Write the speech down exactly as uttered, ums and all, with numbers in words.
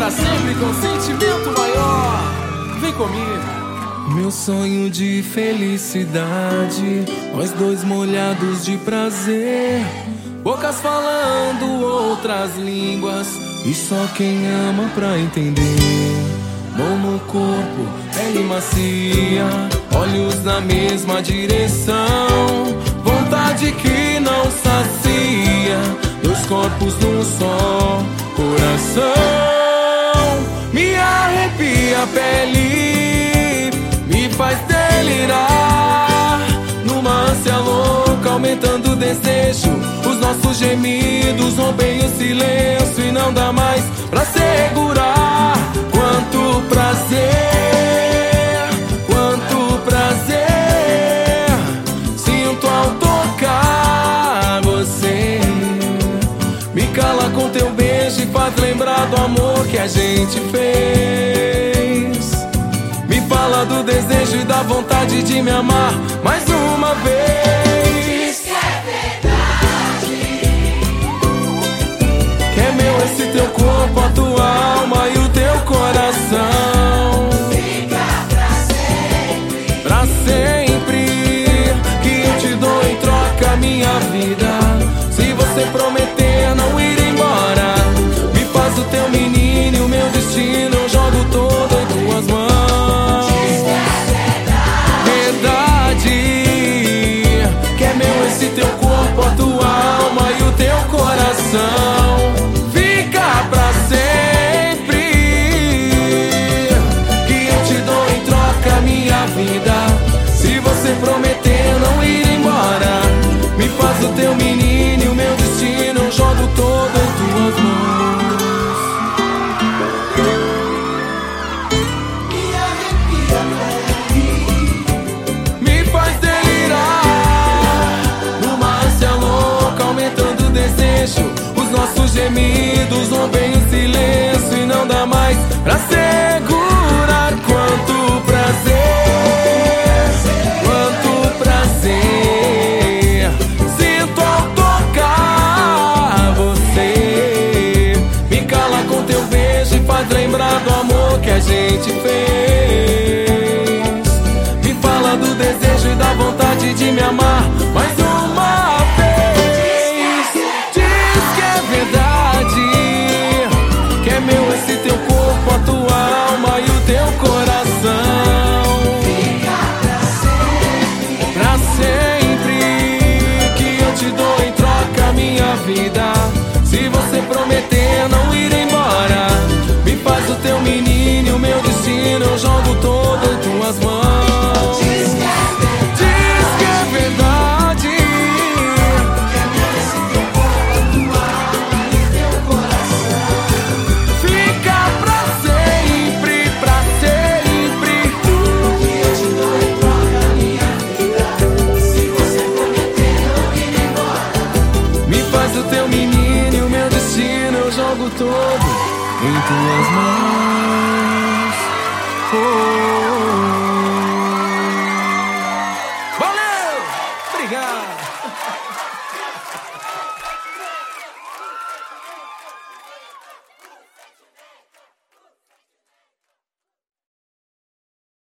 pra sempre com sentimento maior. Vem comigo. Meu sonho de felicidade, nós dois molhados de prazer, bocas falando outras línguas, e só quem ama pra entender. Mão no corpo, pele macia, olhos na mesma direção, vontade que não sacia, dois corpos num só coração. Me arrepia a pele, me faz delirar, numa ânsia louca, aumentando o desejo. Os nossos gemidos rompem o silêncio e não dá mais pra segurar. Quanto prazer, quanto prazer sinto ao tocar você. Me cala com teu beijo e faz lembrar do amor que a gente fez. Me fala do desejo e da vontade de me amar mais uma vez. Diz que é verdade, que é meu esse teu corpo, a tua alma e o teu coração. fica pra sempre. Pra sempre, que eu te dou em troca minha vida. Se você prometer não ir embora, me faz o teu menino e o meu destino eu jogo todo em tuas mãos. Diz que é Verdade, que é meu esse teu corpo, a tua alma e o teu coração. Fica pra sempre, que eu te dou em troca minha vida. Se você prometer não ir embora, me faz o teu menino e o meu destino eu jogo todo em tuas mãos. Me arrepia a pele, Me faz delirar, numa ânsia louca, aumentando o desejo. Os nossos gemidos rompem o silêncio e não dá mais pra segurar. Quanto prazer, quanto prazer sinto ao tocar você. Me cala com teu beijo e faz lembrar do amor que a gente fez. Me fala do desejo e da vontade de me amar mais uma vez. Diz que é verdade, que é meu esse teu corpo, a tua alma e o teu coração. fica pra sempre. Pra sempre, que eu te dou em troca minha vida. Se você prometer não ir embora, me faz o teu menino e o meu destino eu jogo todo em tuas mãos. Diz que é Diz que é verdade, que é meu esse teu corpo, a tua alma e teu coração. fica pra sempre, pra sempre. Que eu te dou em troca minha vida. Se você prometer não ir embora, Me faz o teu menino e o meu destino eu jogo todo em tuas mãos. Oh.